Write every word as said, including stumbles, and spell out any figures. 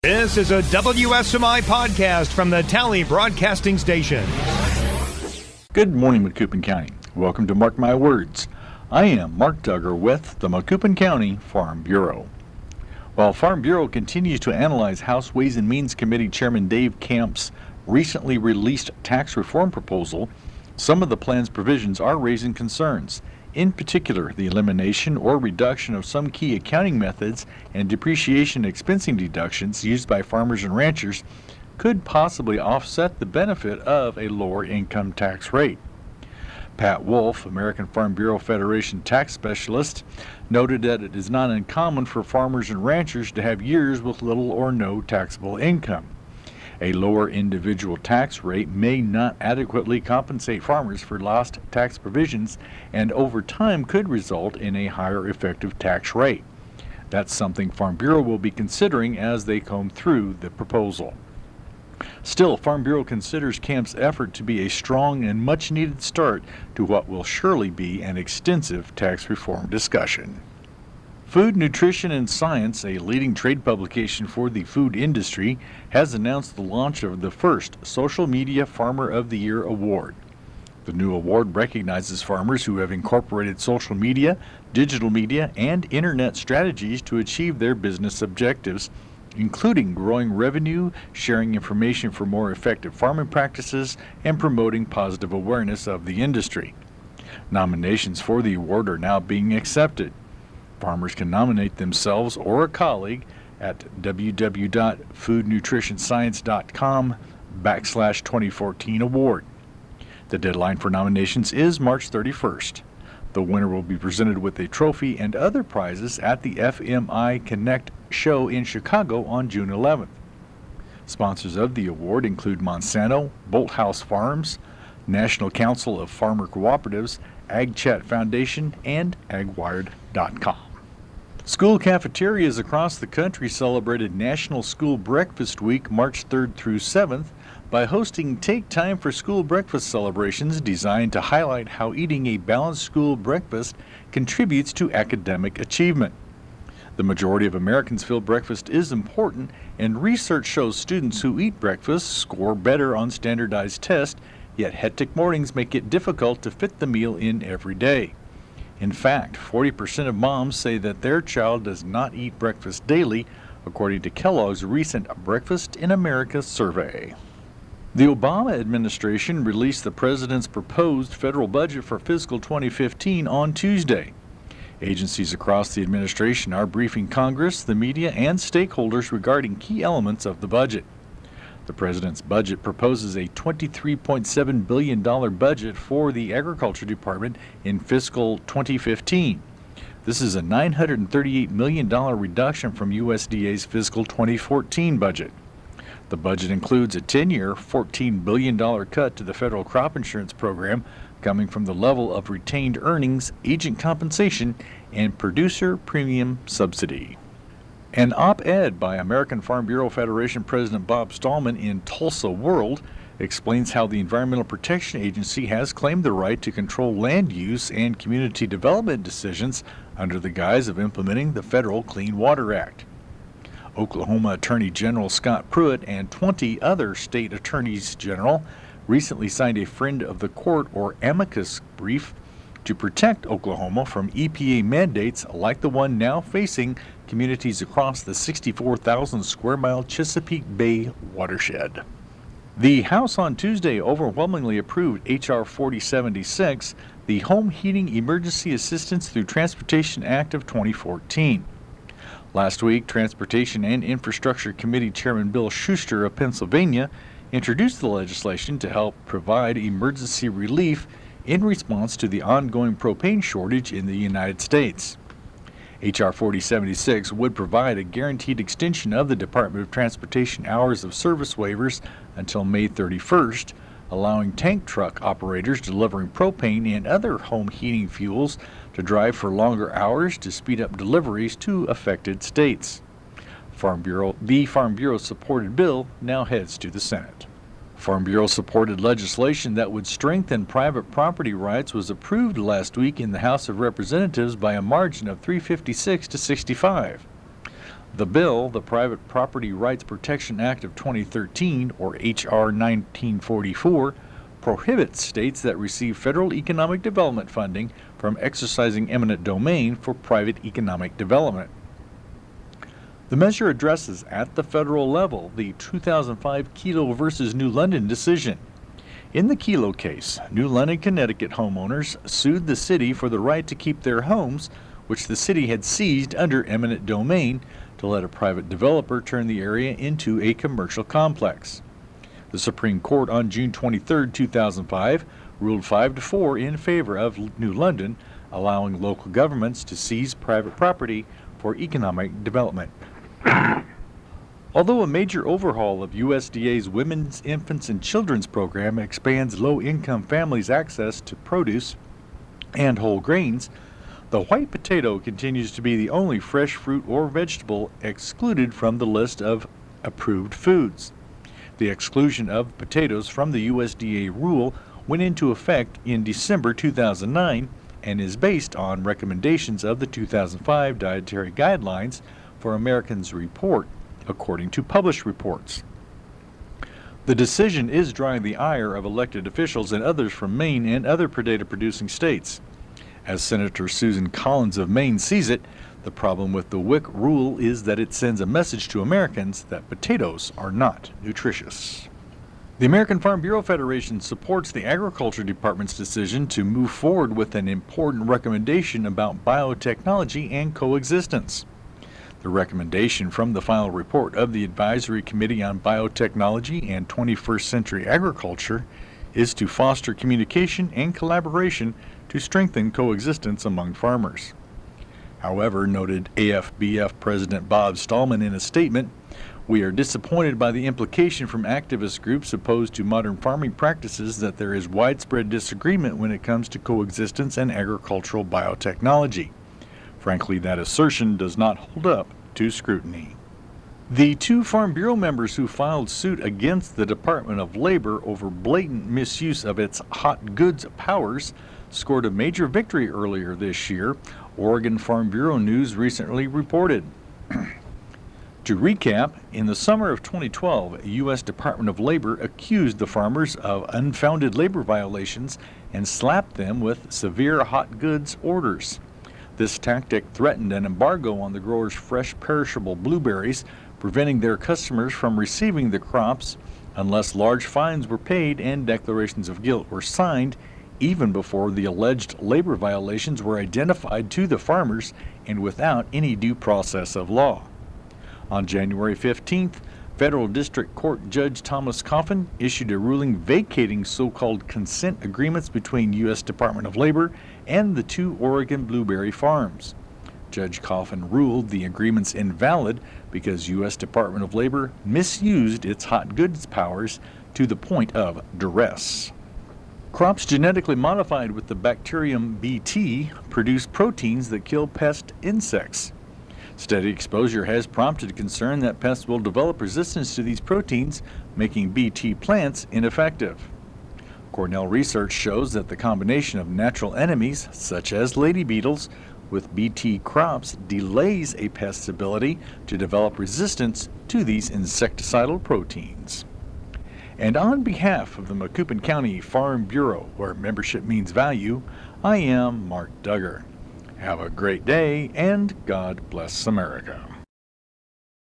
This is a W S M I podcast from the Tally Broadcasting Station. Good morning, Macoupin County. Welcome to Mark My Words. I am Mark Duggar with the Macoupin County Farm Bureau. While Farm Bureau continues to analyze House Ways and Means Committee Chairman Dave Camp's recently released tax reform proposal, some of the plan's provisions are raising concerns. In particular, the elimination or reduction of some key accounting methods and depreciation expensing deductions used by farmers and ranchers could possibly offset the benefit of a lower income tax rate. Pat Wolf, American Farm Bureau Federation tax specialist, noted that it is not uncommon for farmers and ranchers to have years with little or no taxable income. A lower individual tax rate may not adequately compensate farmers for lost tax provisions and over time could result in a higher effective tax rate. That's something Farm Bureau will be considering as they comb through the proposal. Still, Farm Bureau considers Camp's effort to be a strong and much-needed start to what will surely be an extensive tax reform discussion. Food, Nutrition, and Science, a leading trade publication for the food industry, has announced the launch of the first Social Media Farmer of the Year award. The new award recognizes farmers who have incorporated social media, digital media, and internet strategies to achieve their business objectives, including growing revenue, sharing information for more effective farming practices, and promoting positive awareness of the industry. Nominations for the award are now being accepted. Farmers can nominate themselves or a colleague at www.foodnutritionscience.com backslash 2014 award. The deadline for nominations is March thirty-first. The winner will be presented with a trophy and other prizes at the F M I Connect show in Chicago on June eleventh. Sponsors of the award include Monsanto, Bolthouse Farms, National Council of Farmer Cooperatives, AgChat Foundation, and agwired dot com. School cafeterias across the country celebrated National School Breakfast Week March third through seventh by hosting Take Time for School breakfast celebrations designed to highlight how eating a balanced school breakfast contributes to academic achievement. The majority of Americans feel breakfast is important, and research shows students who eat breakfast score better on standardized tests, yet hectic mornings make it difficult to fit the meal in every day. In fact, forty percent of moms say that their child does not eat breakfast daily, according to Kellogg's recent Breakfast in America survey. The Obama administration released the president's proposed federal budget for fiscal twenty fifteen on Tuesday. Agencies across the administration are briefing Congress, the media, and stakeholders regarding key elements of the budget. The president's budget proposes a twenty-three point seven billion dollars budget for the Agriculture Department in fiscal twenty fifteen. This is a nine hundred thirty-eight million dollars reduction from U S D A's fiscal twenty fourteen budget. The budget includes a ten-year, fourteen billion dollars cut to the federal crop insurance program, coming from the level of retained earnings, agent compensation, and producer premium subsidy. An op-ed by American Farm Bureau Federation President Bob Stallman in Tulsa World explains how the Environmental Protection Agency has claimed the right to control land use and community development decisions under the guise of implementing the federal Clean Water Act. Oklahoma Attorney General Scott Pruitt and twenty other state attorneys general recently signed a Friend of the Court or amicus brief to protect Oklahoma from E P A mandates like the one now facing communities across the sixty-four thousand square mile Chesapeake Bay watershed. The House on Tuesday overwhelmingly approved H R forty seventy-six, the Home Heating Emergency Assistance Through Transportation Act of twenty fourteen. Last week, Transportation and Infrastructure Committee Chairman Bill Schuster of Pennsylvania introduced the legislation to help provide emergency relief in response to the ongoing propane shortage in the United States. H R forty seventy-six would provide a guaranteed extension of the Department of Transportation hours of service waivers until May thirty-first, allowing tank truck operators delivering propane and other home heating fuels to drive for longer hours to speed up deliveries to affected states. Farm Bureau, the Farm Bureau-supported bill now heads to the Senate. Farm Bureau-supported legislation that would strengthen private property rights was approved last week in the House of Representatives by a margin of three hundred fifty-six to sixty-five. The bill, the Private Property Rights Protection Act of twenty thirteen, or H R nineteen forty-four, prohibits states that receive federal economic development funding from exercising eminent domain for private economic development. The measure addresses at the federal level the two thousand five Kelo versus New London decision. In the Kelo case, New London, Connecticut homeowners sued the city for the right to keep their homes, which the city had seized under eminent domain, to let a private developer turn the area into a commercial complex. The Supreme Court on June twenty-third, two thousand five, ruled five to four in favor of New London, allowing local governments to seize private property for economic development. Although a major overhaul of U S D A's Women's, Infants, and Children's program expands low-income families' access to produce and whole grains, the white potato continues to be the only fresh fruit or vegetable excluded from the list of approved foods. The exclusion of potatoes from the U S D A rule went into effect in December two thousand nine and is based on recommendations of the two thousand five Dietary Guidelines for Americans report, according to published reports. The decision is drawing the ire of elected officials and others from Maine and other potato-producing states. As Senator Susan Collins of Maine sees it, the problem with the W I C rule is that it sends a message to Americans that potatoes are not nutritious. The American Farm Bureau Federation supports the Agriculture Department's decision to move forward with an important recommendation about biotechnology and coexistence. The recommendation from the final report of the Advisory Committee on Biotechnology and twenty-first Century Agriculture is to foster communication and collaboration to strengthen coexistence among farmers. However, noted A F B F President Bob Stallman in a statement, we are disappointed by the implication from activist groups opposed to modern farming practices that there is widespread disagreement when it comes to coexistence and agricultural biotechnology. Frankly, that assertion does not hold up to scrutiny. The two Farm Bureau members who filed suit against the Department of Labor over blatant misuse of its hot goods powers scored a major victory earlier this year, Oregon Farm Bureau News recently reported. To recap, in the summer of twenty twelve, the U S Department of Labor accused the farmers of unfounded labor violations and slapped them with severe hot goods orders. This tactic threatened an embargo on the growers' fresh perishable blueberries, preventing their customers from receiving the crops unless large fines were paid and declarations of guilt were signed, even before the alleged labor violations were identified to the farmers and without any due process of law. On January fifteenth, Federal District Court Judge Thomas Coffin issued a ruling vacating so-called consent agreements between U S Department of Labor and the two Oregon blueberry farms. Judge Coffin ruled the agreements invalid because U S Department of Labor misused its hot goods powers to the point of duress. Crops genetically modified with the bacterium B T produce proteins that kill pest insects. Steady exposure has prompted concern that pests will develop resistance to these proteins, making B T plants ineffective. Cornell research shows that the combination of natural enemies, such as lady beetles, with B T crops delays a pest's ability to develop resistance to these insecticidal proteins. And on behalf of the Macoupin County Farm Bureau, where membership means value, I am Mark Duggar. Have a great day, and God bless America.